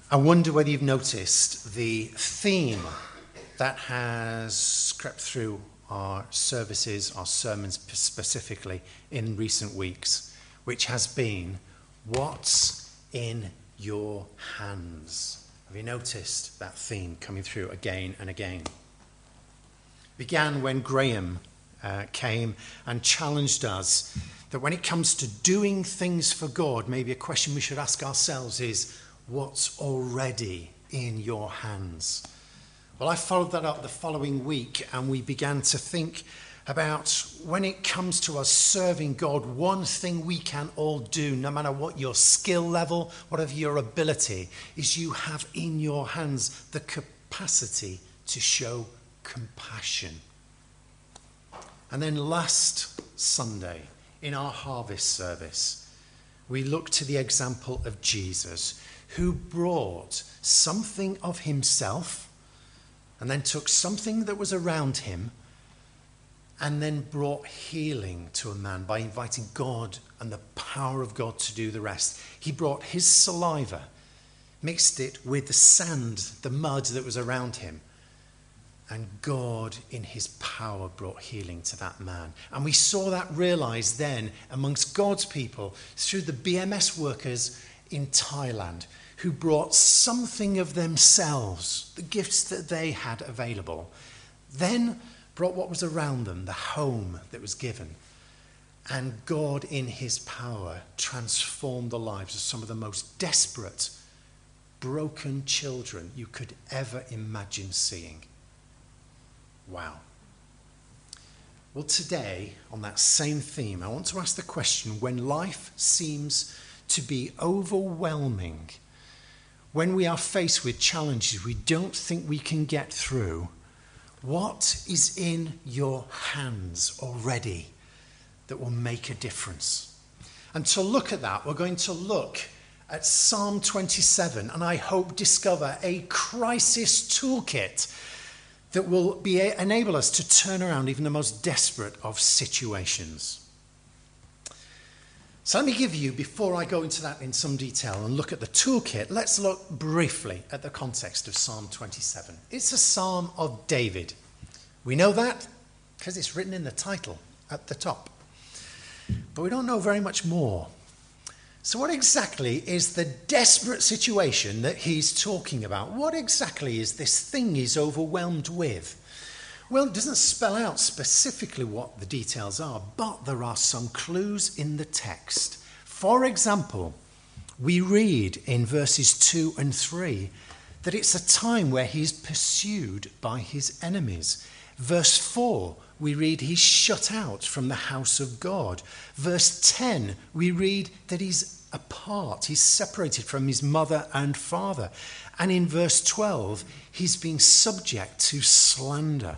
I wonder whether you've noticed the theme that has crept through our services, our sermons specifically, in recent weeks, which has been, what's in your hands? Have you noticed that theme coming through again and again? It began when Graham came and challenged us that when it comes to doing things for God, maybe a question we should ask ourselves is, what's already in your hands? Well, I followed that up the following week, and we began to think about when it comes to us serving God, one thing we can all do, no matter what your skill level, whatever your ability, is you have in your hands the capacity to show compassion. And then last Sunday, in our harvest service, we looked to the example of Jesus, who brought something of himself and then took something that was around him and then brought healing to a man by inviting God and the power of God to do the rest. He brought his saliva, mixed it with the sand, the mud that was around him, and God in his power brought healing to that man. And we saw that realized then amongst God's people through the BMS workers in Thailand, who brought something of themselves, the gifts that they had available, then brought what was around them, the home that was given. And God in his power transformed the lives of some of the most desperate, broken children you could ever imagine seeing. Wow. Well, today, on that same theme, I want to ask the question, when life seems to be overwhelming, when we are faced with challenges we don't think we can get through, what is in your hands already that will make a difference? And to look at that, we're going to look at Psalm 27, and I hope discover a crisis toolkit that will enable us to turn around even the most desperate of situations. So let me give you, before I go into that in some detail and look at the toolkit, let's look briefly at the context of Psalm 27. It's a psalm of David. We know that because it's written in the title at the top. But we don't know very much more. So what exactly is the desperate situation that he's talking about? What exactly is this thing he's overwhelmed with? Well, it doesn't spell out specifically what the details are, but there are some clues in the text. For example, we read in verses 2 and 3 that it's a time where he's pursued by his enemies. Verse 4, we read he's shut out from the house of God. Verse 10, we read that he's apart, he's separated from his mother and father. And in verse 12, he's being subject to slander.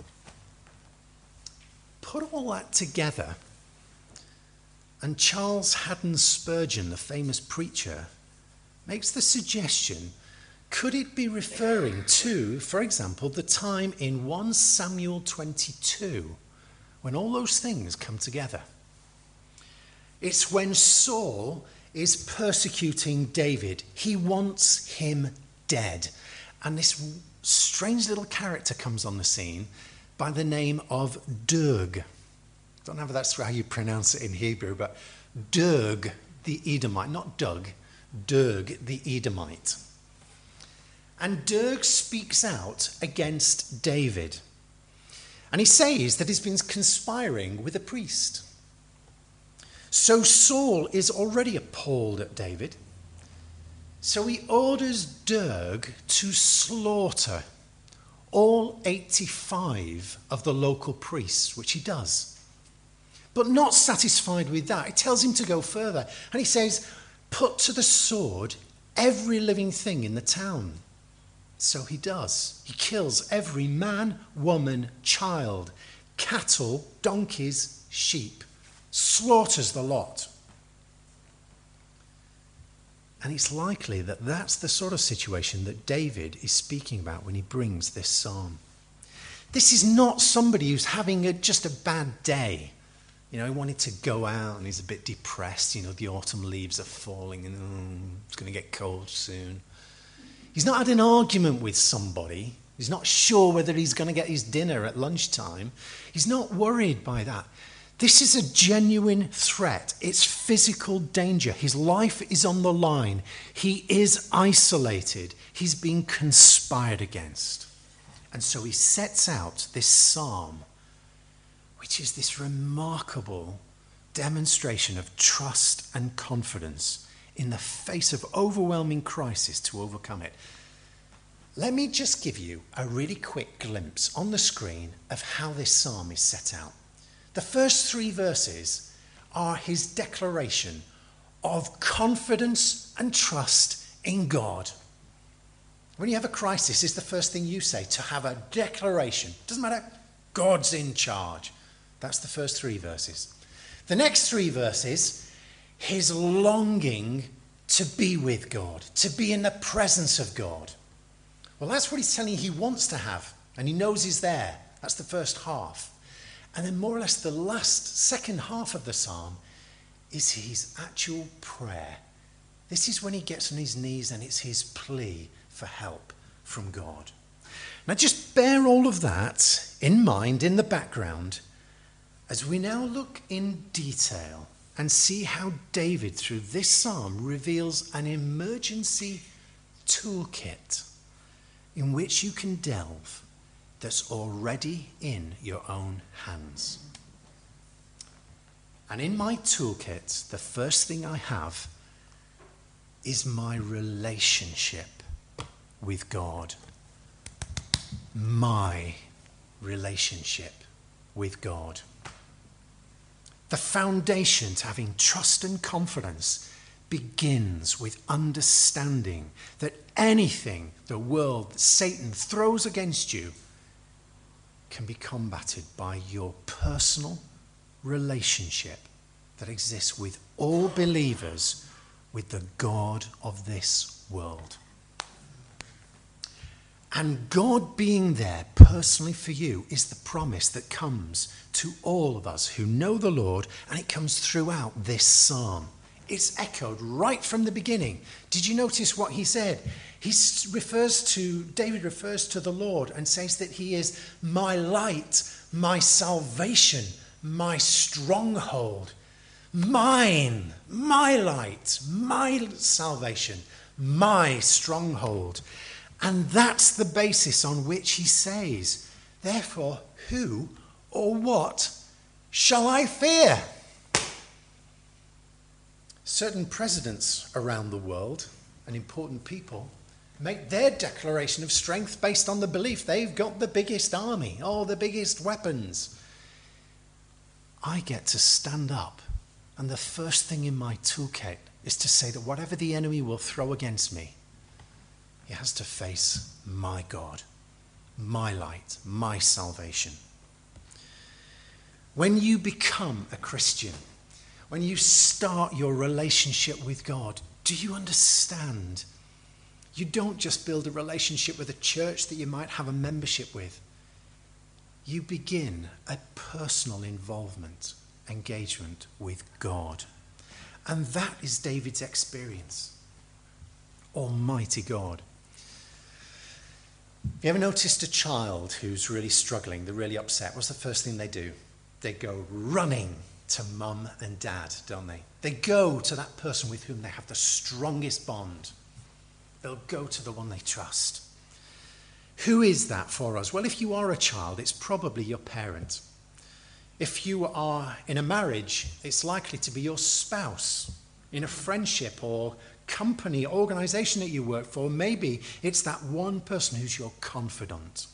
Put all that together, and Charles Haddon Spurgeon, the famous preacher, makes the suggestion, could it be referring to, for example, the time in 1 Samuel 22, when all those things come together? It's when Saul is persecuting David. He wants him dead. And this strange little character comes on the scene by the name of Doeg. I don't know if that's how you pronounce it in Hebrew, but Doeg the Edomite, not Doug, Doeg the Edomite. And Doeg speaks out against David. And he says that he's been conspiring with a priest. So Saul is already appalled at David. So he orders Doeg to slaughter all 85 of the local priests, which he does. But not satisfied with that, he tells him to go further. And he says, put to the sword every living thing in the town. So he does. He kills every man, woman, child, cattle, donkeys, sheep, slaughters the lot. And it's likely that that's the sort of situation that David is speaking about when he brings this psalm. This is not somebody who's having just a bad day. He wanted to go out and he's a bit depressed. The autumn leaves are falling and it's going to get cold soon. He's not had an argument with somebody. He's not sure whether he's going to get his dinner at lunchtime. He's not worried by that. This is a genuine threat. It's physical danger. His life is on the line. He is isolated. He's being conspired against. And so he sets out this psalm, which is this remarkable demonstration of trust and confidence in the face of overwhelming crisis to overcome it. Let me just give you a really quick glimpse on the screen of how this psalm is set out. The first 3 verses are his declaration of confidence and trust in God. When you have a crisis, it's the first thing you say, to have a declaration. Doesn't matter, God's in charge. That's the first 3 verses. The next 3 verses, his longing to be with God, to be in the presence of God. Well, that's what he's telling you he wants to have, and he knows he's there. That's the first half. And then more or less the second half of the psalm is his actual prayer. This is when he gets on his knees and it's his plea for help from God. Now just bear all of that in mind in the background as we now look in detail and see how David, through this psalm, reveals an emergency toolkit in which you can delve that's already in your own hands. And in my toolkit, the first thing I have is my relationship with God. My relationship with God. The foundation to having trust and confidence begins with understanding that anything the world, Satan, throws against you can be combated by your personal relationship that exists with all believers with the God of this world. And God being there personally for you is the promise that comes to all of us who know the Lord, and it comes throughout this psalm. It's echoed right from the beginning. Did you notice what he said? David refers to the Lord and says that he is my light, my salvation, my stronghold. Mine, my light, my salvation, my stronghold. And that's the basis on which he says, therefore, who or what shall I fear? Certain presidents around the world and important people make their declaration of strength based on the belief they've got the biggest army or the biggest weapons. I get to stand up, and the first thing in my toolkit is to say that whatever the enemy will throw against me, he has to face my God, my light, my salvation. When you become a Christian, when you start your relationship with God, do you understand? You don't just build a relationship with a church that you might have a membership with. You begin a personal involvement, engagement with God. And that is David's experience. Almighty God. Have you ever noticed a child who's really struggling, they're really upset? What's the first thing they do? They go running to mum and dad, don't they? They go to that person with whom they have the strongest bond. They'll go to the one they trust. Who is that for us? Well, if you are a child, it's probably your parent. If you are in a marriage, it's likely to be your spouse. In a friendship or company, organization that you work for, maybe it's that one person who's your confidant.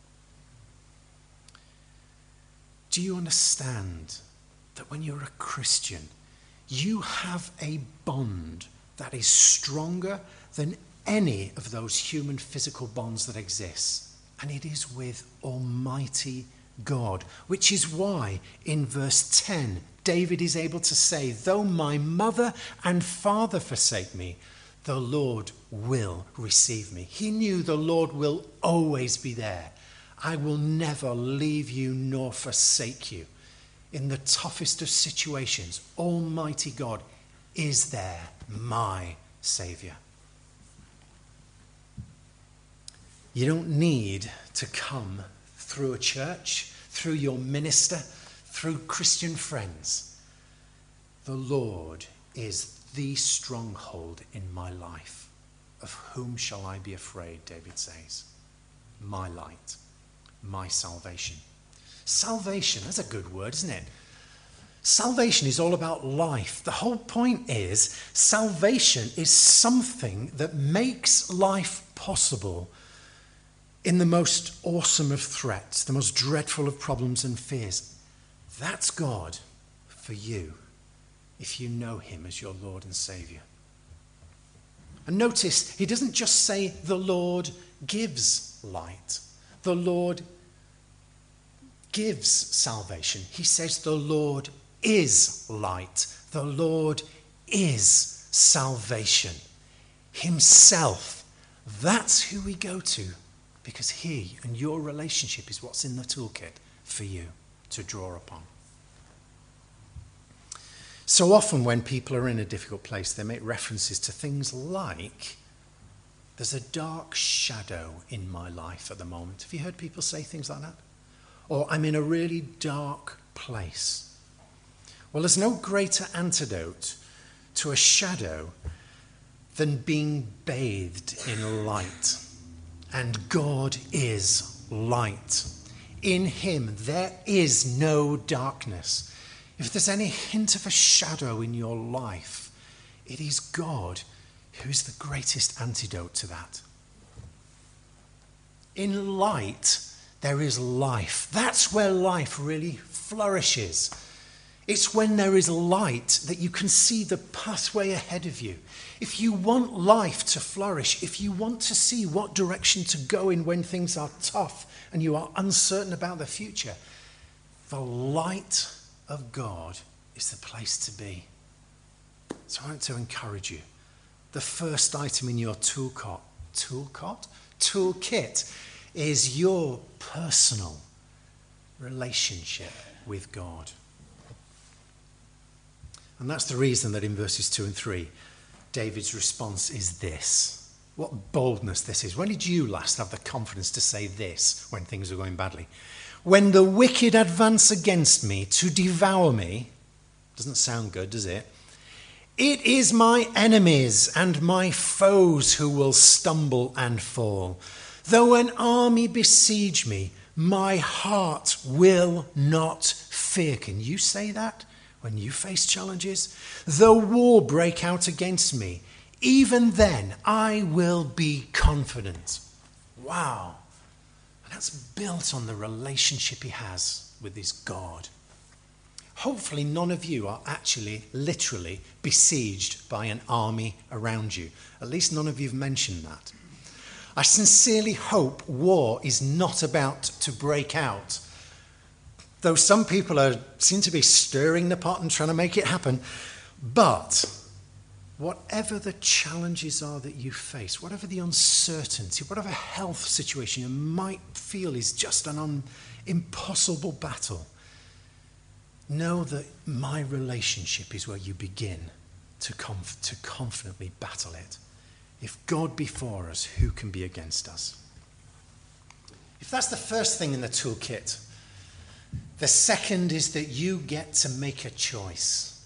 Do you understand that when you're a Christian, you have a bond that is stronger than any of those human physical bonds that exist? And it is with Almighty God, which is why in verse 10, David is able to say, though my mother and father forsake me, the Lord will receive me. He knew the Lord will always be there. I will never leave you nor forsake you. In the toughest of situations, Almighty God is there, my Saviour. You don't need to come through a church, through your minister, through Christian friends. The Lord is the stronghold in my life. Of whom shall I be afraid, David says. My light, my salvation. Salvation, that's a good word, isn't it? Salvation is all about life. The whole point is salvation is something that makes life possible in the most awesome of threats, the most dreadful of problems and fears. That's God for you if you know him as your Lord and Saviour. And notice, he doesn't just say the Lord gives light. The Lord gives salvation. He says the Lord is light. The Lord is salvation. Himself. That's who we go to, because he and your relationship is what's in the toolkit for you to draw upon. So often when people are in a difficult place, they make references to things like, there's a dark shadow in my life at the moment. Have you heard people say things like that? Or I'm in a really dark place. Well, there's no greater antidote to a shadow than being bathed in light. And God is light. In him there is no darkness. If there's any hint of a shadow in your life, it is God who is the greatest antidote to that. In light, there is life. That's where life really flourishes. It's when there is light that you can see the pathway ahead of you. If you want life to flourish, if you want to see what direction to go in when things are tough and you are uncertain about the future, the light of God is the place to be. So I want to encourage you. The first item in your toolkit is your personal relationship with God. And that's the reason that in verses 2 and 3, David's response is this. What boldness this is. When did you last have the confidence to say this when things are going badly? When the wicked advance against me to devour me, doesn't sound good, does it? It is my enemies and my foes who will stumble and fall. Though an army besiege me, my heart will not fear. Can you say that when you face challenges? Though war break out against me, even then I will be confident. Wow. And that's built on the relationship he has with his God. Hopefully none of you are actually literally besieged by an army around you. At least none of you have mentioned that. I sincerely hope war is not about to break out. Though some people seem to be stirring the pot and trying to make it happen. But whatever the challenges are that you face, whatever the uncertainty, whatever health situation you might feel is just an impossible battle, know that my relationship is where you begin to confidently battle it. If God be for us, who can be against us? If that's the first thing in the toolkit, the second is that you get to make a choice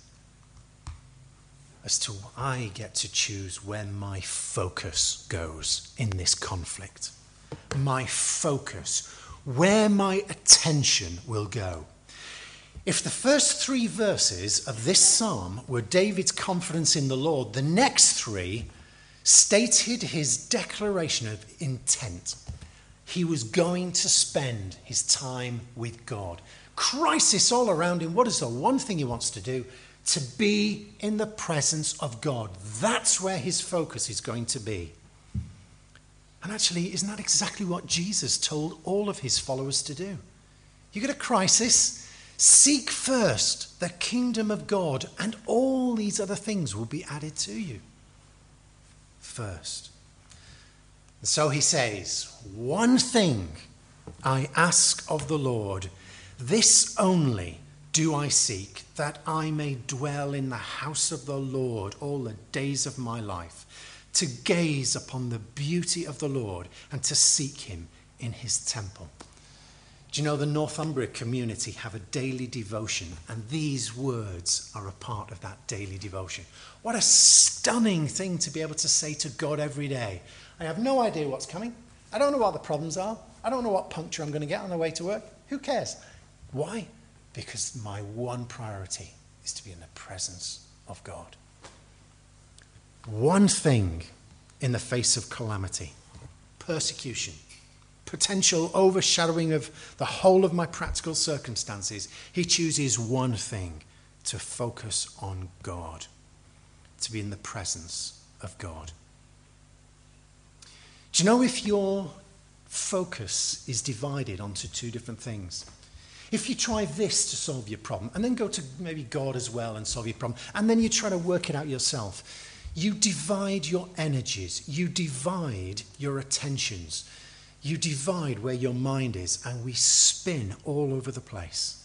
as to I get to choose where my focus goes in this conflict. My focus, where my attention will go. If the first 3 verses of this psalm were David's confidence in the Lord, the next 3 stated his declaration of intent. He was going to spend his time with God. Crisis all around him. What is the one thing he wants to do? To be in the presence of God. That's where his focus is going to be. And actually, isn't that exactly what Jesus told all of his followers to do? You get a crisis, seek first the kingdom of God, and all these other things will be added to you. First. And so he says, one thing I ask of the Lord, this only do I seek, that I may dwell in the house of the Lord all the days of my life, to gaze upon the beauty of the Lord and to seek him in his temple. Do you know the Northumbria community have a daily devotion, and these words are a part of that daily devotion? What a stunning thing to be able to say to God every day. I have no idea what's coming. I don't know what the problems are. I don't know what puncture I'm going to get on the way to work. Who cares? Why? Because my one priority is to be in the presence of God. One thing in the face of calamity, persecution, potential overshadowing of the whole of my practical circumstances, he chooses one thing: to focus on God, to be in the presence of God. Do you know, if your focus is divided onto two different things, if you try this to solve your problem and then go to maybe God as well and solve your problem, and then you try to work it out yourself, you divide your energies, you divide your attentions, you divide where your mind is, and we spin all over the place.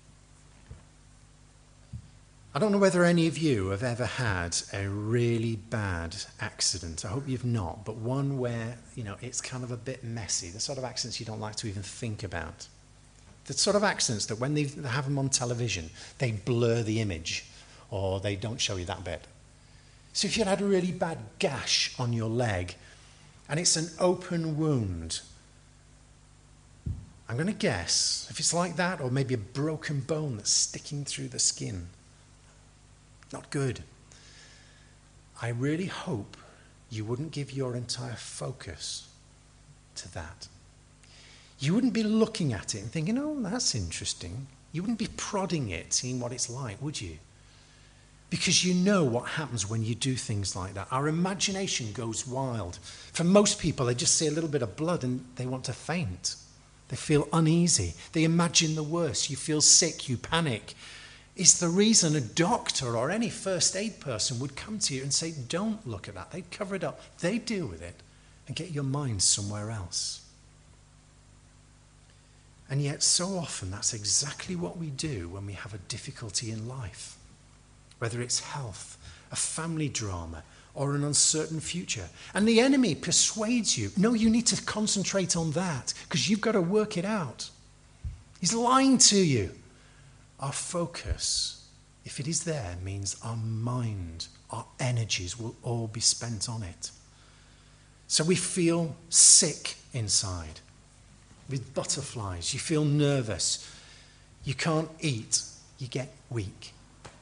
I don't know whether any of you have ever had a really bad accident. I hope you've not, but one where, it's kind of a bit messy. The sort of accidents you don't like to even think about. The sort of accidents that when they have them on television, they blur the image or they don't show you that bit. So if you had a really bad gash on your leg and it's an open wound, I'm going to guess if it's like that, or maybe a broken bone that's sticking through the skin, not good. I really hope you wouldn't give your entire focus to that. You wouldn't be looking at it and thinking, oh, that's interesting. You wouldn't be prodding it, seeing what it's like, would you? Because you know what happens when you do things like that. Our imagination goes wild. For most people, they just see a little bit of blood and they want to faint. They feel uneasy. They imagine the worst. You feel sick, you panic. It's the reason a doctor or any first aid person would come to you and say, don't look at that. They'd cover it up. They'd deal with it and get your mind somewhere else. And yet so often that's exactly what we do when we have a difficulty in life. Whether it's health, a family drama, or an uncertain future. And the enemy persuades you, no, you need to concentrate on that because you've got to work it out. He's lying to you. Our focus, if it is there, means our mind, our energies will all be spent on it. So we feel sick inside with butterflies. You feel nervous. You can't eat. You get weak.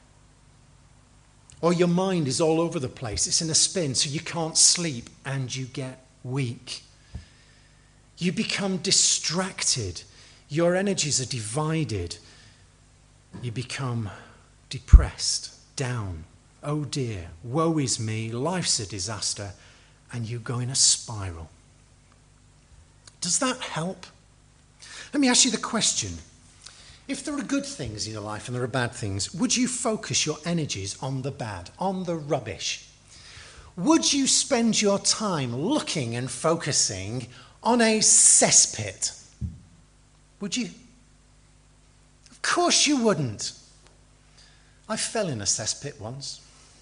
Or your mind is all over the place. It's in a spin, so you can't sleep and you get weak. You become distracted. Your energies are divided. You become depressed, down. Oh dear, woe is me, life's a disaster, and you go in a spiral. Does that help? Let me ask you the question. If there are good things in your life and there are bad things, would you focus your energies on the bad, on the rubbish? Would you spend your time looking and focusing on a cesspit? Would you? Of course you wouldn't. I fell in a cesspit once.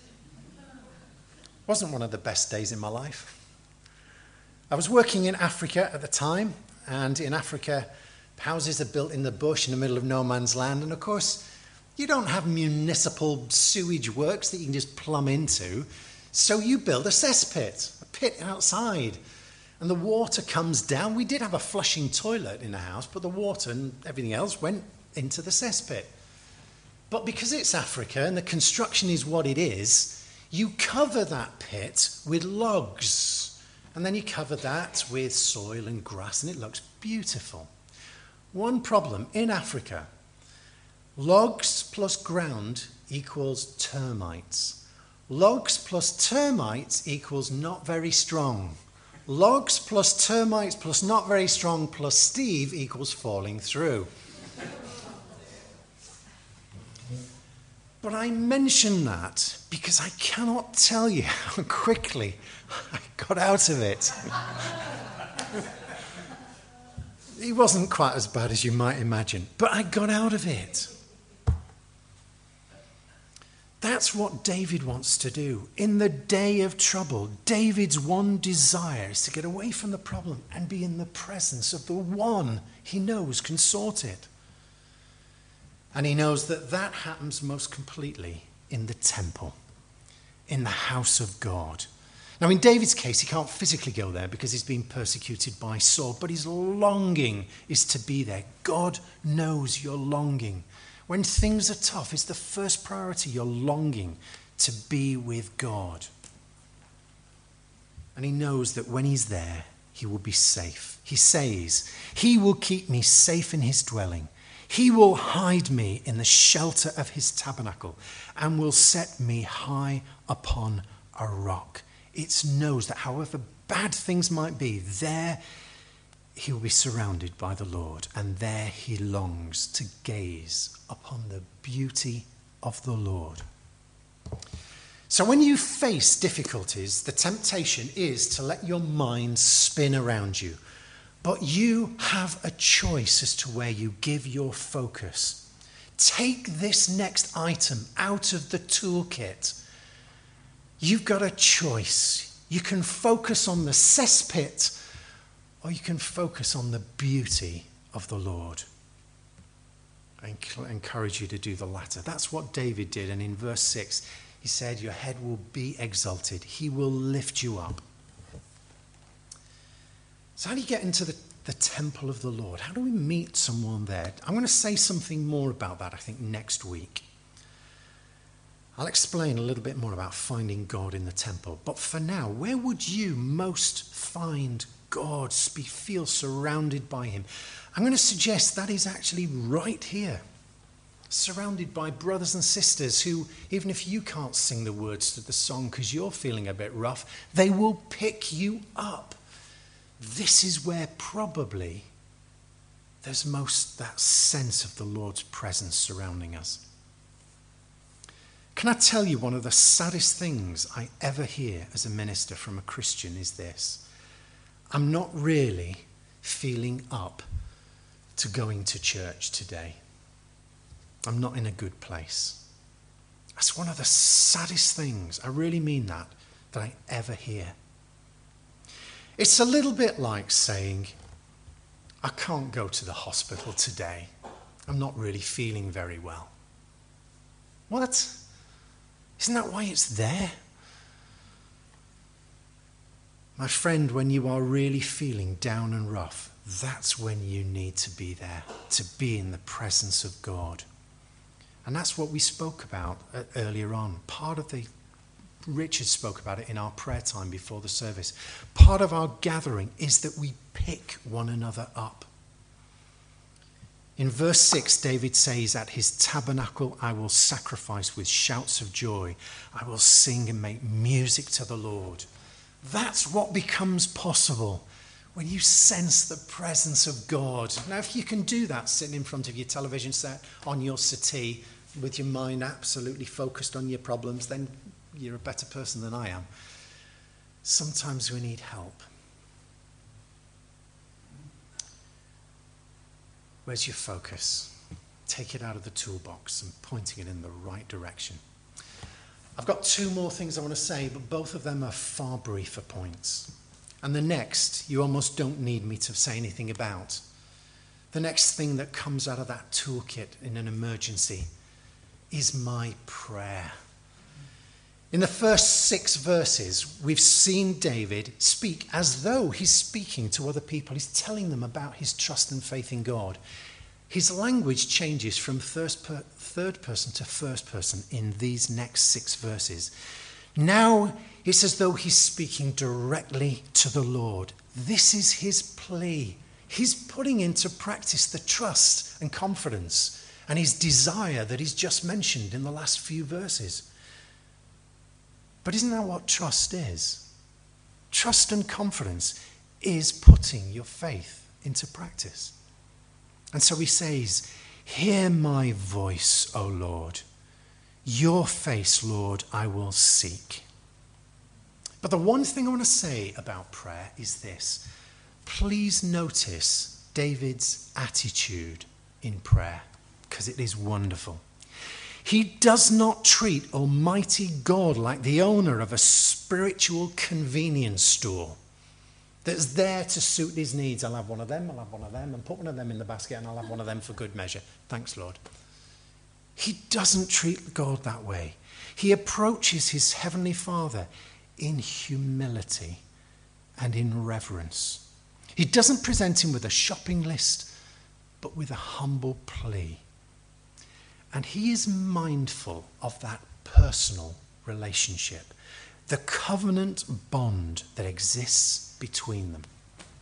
Wasn't one of the best days in my life. I was working in Africa at the time, and in Africa, houses are built in the bush in the middle of no man's land, and of course, you don't have municipal sewage works that you can just plumb into, so you build a cesspit, a pit outside, and the water comes down. We did have a flushing toilet in the house, but the water and everything else went into the cesspit. But because it's Africa and the construction is what it is, you cover that pit with logs, and then you cover that with soil and grass, and it looks beautiful. One problem in Africa: logs plus ground equals termites. Logs plus termites equals not very strong. Logs plus termites plus not very strong plus Steve equals falling through. But I mention that because I cannot tell you how quickly I got out of it. It wasn't quite as bad as you might imagine, but I got out of it. That's what David wants to do. In the day of trouble, David's one desire is to get away from the problem and be in the presence of the one he knows can sort it. And he knows that that happens most completely in the temple, in the house of God. Now, in David's case, he can't physically go there because he's being persecuted by Saul, but his longing is to be there. God knows your longing. When things are tough, it's the first priority, your longing to be with God. And he knows that when he's there, he will be safe. He says, he will keep me safe in his dwelling. He will hide me in the shelter of his tabernacle and will set me high upon a rock. It knows that however bad things might be, there he will be surrounded by the Lord, and there he longs to gaze upon the beauty of the Lord. So when you face difficulties, the temptation is to let your mind spin around you. But you have a choice as to where you give your focus. Take this next item out of the toolkit. You've got a choice. You can focus on the cesspit, or you can focus on the beauty of the Lord. I encourage you to do the latter. That's what David did. And in verse 6, he said, your head will be exalted. He will lift you up. So how do you get into the temple of the Lord? How do we meet someone there? I'm going to say something more about that, I think, next week. I'll explain a little bit more about finding God in the temple. But for now, where would you most find God, feel surrounded by him? I'm going to suggest that is actually right here. Surrounded by brothers and sisters who, even if you can't sing the words to the song because you're feeling a bit rough, they will pick you up. This is where probably there's most that sense of the Lord's presence surrounding us. Can I tell you one of the saddest things I ever hear as a minister from a Christian is this? I'm not really feeling up to going to church today. I'm not in a good place. That's one of the saddest things, I really mean that I ever hear. It's a little bit like saying, I can't go to the hospital today. I'm not really feeling very well. What? Isn't that why it's there? My friend, when you are really feeling down and rough, that's when you need to be there, to be in the presence of God. And that's what we spoke about earlier on. Richard spoke about it in our prayer time before the service. Part of our gathering is that we pick one another up. In verse 6, David says, at his tabernacle I will sacrifice with shouts of joy. I will sing and make music to the Lord. That's what becomes possible when you sense the presence of God. Now, if you can do that sitting in front of your television set on your settee with your mind absolutely focused on your problems, then you're a better person than I am. Sometimes we need help. Where's your focus? Take it out of the toolbox and pointing it in the right direction. I've got two more things I want to say, but both of them are far briefer points. And the next, you almost don't need me to say anything about. The next thing that comes out of that toolkit in an emergency is my prayer. In the first 6 verses, we've seen David speak as though he's speaking to other people. He's telling them about his trust and faith in God. His language changes from third person to first person in these next 6 verses. Now it's as though he's speaking directly to the Lord. This is his plea. He's putting into practice the trust and confidence and his desire that he's just mentioned in the last few verses. But isn't that what trust is? Trust and confidence is putting your faith into practice. And so he says, hear my voice, O Lord. Your face, Lord, I will seek. But the one thing I want to say about prayer is this. Please notice David's attitude in prayer, because it is wonderful. He does not treat Almighty God like the owner of a spiritual convenience store that's there to suit his needs. I'll have one of them, I'll have one of them, and put one of them in the basket, and I'll have one of them for good measure. Thanks, Lord. He doesn't treat God that way. He approaches his heavenly Father in humility and in reverence. He doesn't present him with a shopping list, but with a humble plea. And he is mindful of that personal relationship, the covenant bond that exists between them.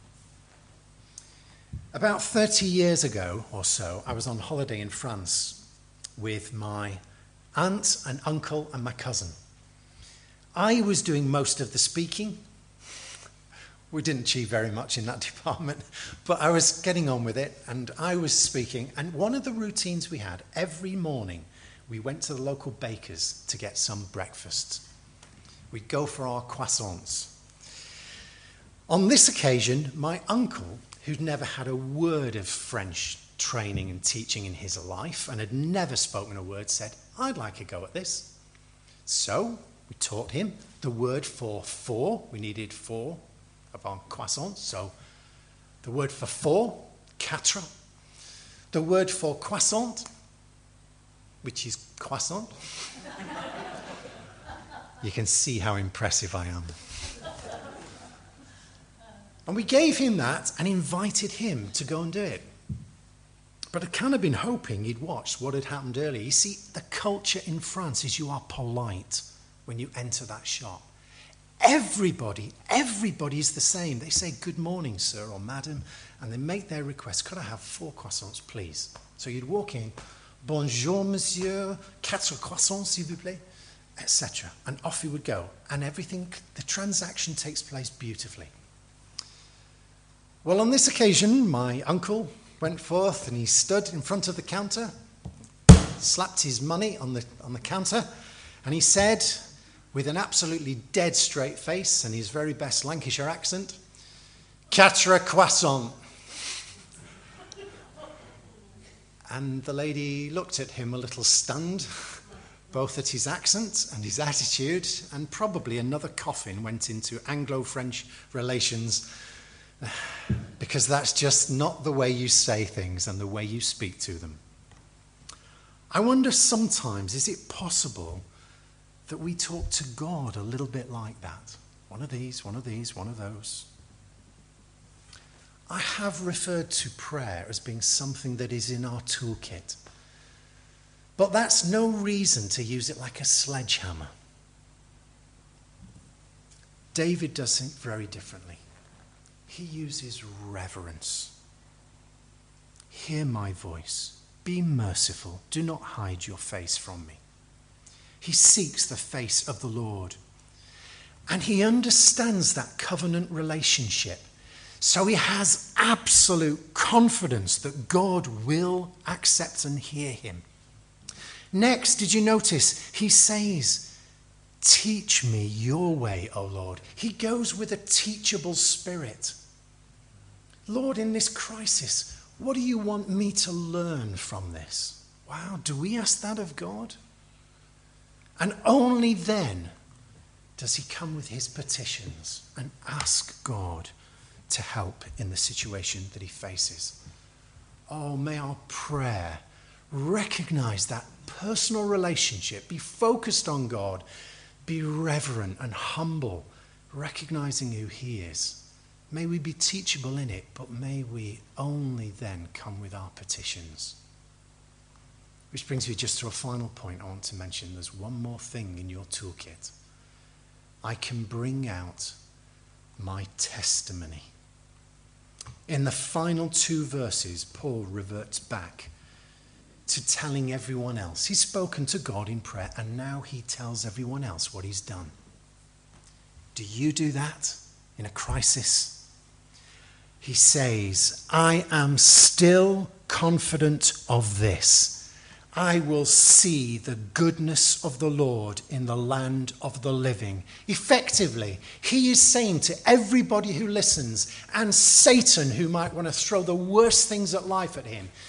About 30 years ago or so, I was on holiday in France with my aunt and uncle and my cousin. I was doing most of the speaking. We didn't achieve very much in that department, but I was getting on with it, and I was speaking. And one of the routines we had, every morning, we went to the local baker's to get some breakfast. We'd go for our croissants. On this occasion, my uncle, who'd never had a word of French training and teaching in his life and had never spoken a word, said, "I'd like a go at this." So we taught him the word for four. We needed 4 of our croissants. So the word for 4, quatre. The word for croissant, which is croissant. You can see how impressive I am. And we gave him that and invited him to go and do it. But I'd kind of been hoping he'd watched what had happened earlier. You see, the culture in France is you are polite when you enter that shop. Everybody's the same. They say, "Good morning, sir," or "Madam," and they make their request. "Could I have 4 croissants, please?" So you'd walk in, "Bonjour, monsieur, 4 croissants, s'il vous plaît," etc. And off he would go. And everything, the transaction takes place beautifully. Well, on this occasion, my uncle went forth and he stood in front of the counter, slapped his money on the counter, and he said, with an absolutely dead straight face and his very best Lancashire accent, "4 croissants." And the lady looked at him a little stunned, both at his accent and his attitude, and probably another coffin went into Anglo-French relations, because that's just not the way you say things and the way you speak to them. I wonder sometimes, is it possible that we talk to God a little bit like that? One of these, one of these, one of those. I have referred to prayer as being something that is in our toolkit. But that's no reason to use it like a sledgehammer. David does it very differently. He uses reverence. "Hear my voice. Be merciful. Do not hide your face from me." He seeks the face of the Lord. And he understands that covenant relationship. So he has absolute confidence that God will accept and hear him. Next, did you notice? He says, "Teach me your way, O Lord." He goes with a teachable spirit. "Lord, in this crisis, what do you want me to learn from this?" Wow, do we ask that of God? And only then does he come with his petitions and ask God to help in the situation that he faces. Oh, may our prayer recognize that personal relationship, be focused on God, be reverent and humble, recognizing who he is. May we be teachable in it, but may we only then come with our petitions. Which brings me just to a final point I want to mention. There's one more thing in your toolkit. I can bring out my testimony. In the final 2 verses, Paul reverts back to telling everyone else. He's spoken to God in prayer, and now he tells everyone else what he's done. Do you do that in a crisis? He says, "I am still confident of this. I will see the goodness of the Lord in the land of the living." Effectively, he is saying to everybody who listens, and Satan, who might want to throw the worst things at life at him,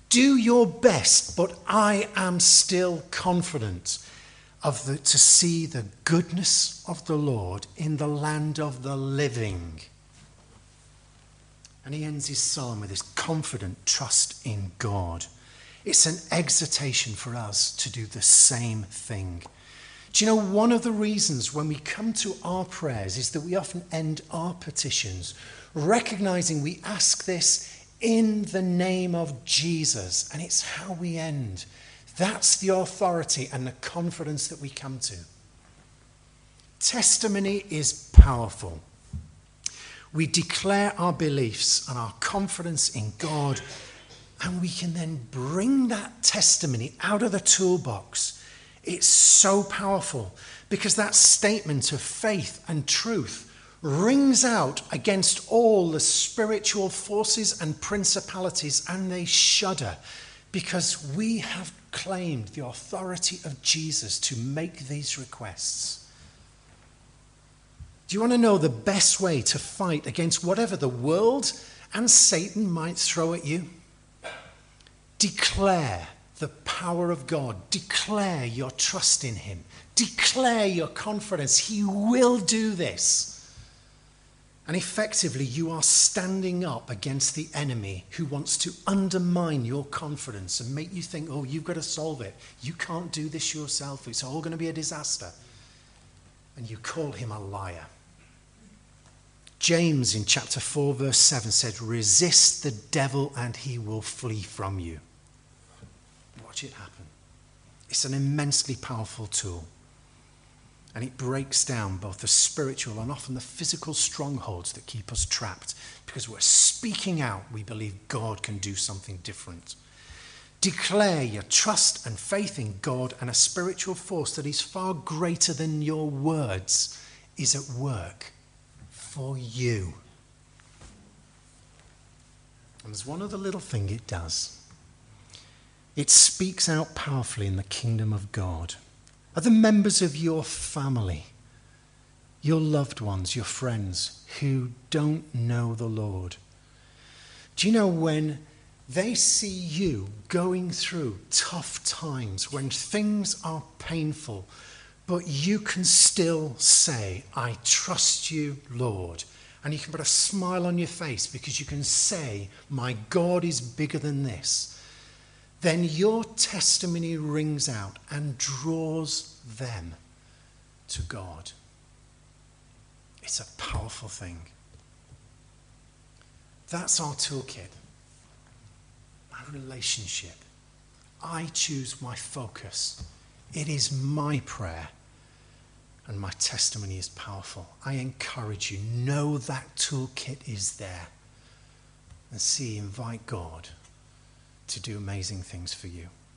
Do your best, but I am still confident to see the goodness of the Lord in the land of the living. And he ends his psalm with this confident trust in God. It's an exhortation for us to do the same thing. Do you know, one of the reasons when we come to our prayers is that we often end our petitions recognizing we ask this in the name of Jesus, and it's how we end. That's the authority and the confidence that we come to. Testimony is powerful. We declare our beliefs and our confidence in God, and we can then bring that testimony out of the toolbox. It's so powerful because that statement of faith and truth rings out against all the spiritual forces and principalities, and they shudder because we have claimed the authority of Jesus to make these requests. Do you want to know the best way to fight against whatever the world and Satan might throw at you? Declare the power of God. Declare your trust in him. Declare your confidence. He will do this. And effectively, you are standing up against the enemy who wants to undermine your confidence and make you think, oh, you've got to solve it. You can't do this yourself. It's all going to be a disaster. And you call him a liar. James in chapter 4, verse 7 said, resist the devil and he will flee from you. Watch it happen. It's an immensely powerful tool. And it breaks down both the spiritual and often the physical strongholds that keep us trapped. Because we're speaking out, we believe God can do something different. Declare your trust and faith in God, and a spiritual force that is far greater than your words is at work for you. And there's one other little thing it does. It speaks out powerfully in the kingdom of God. Are the members of your family, your loved ones, your friends who don't know the Lord? Do you know when they see you going through tough times, when things are painful, but you can still say, I trust you, Lord. And you can put a smile on your face because you can say, my God is bigger than this. Then your testimony rings out and draws them to God. It's a powerful thing. That's our toolkit. My relationship. I choose my focus. It is my prayer. And my testimony is powerful. I encourage you, know that toolkit is there. And invite God to do amazing things for you.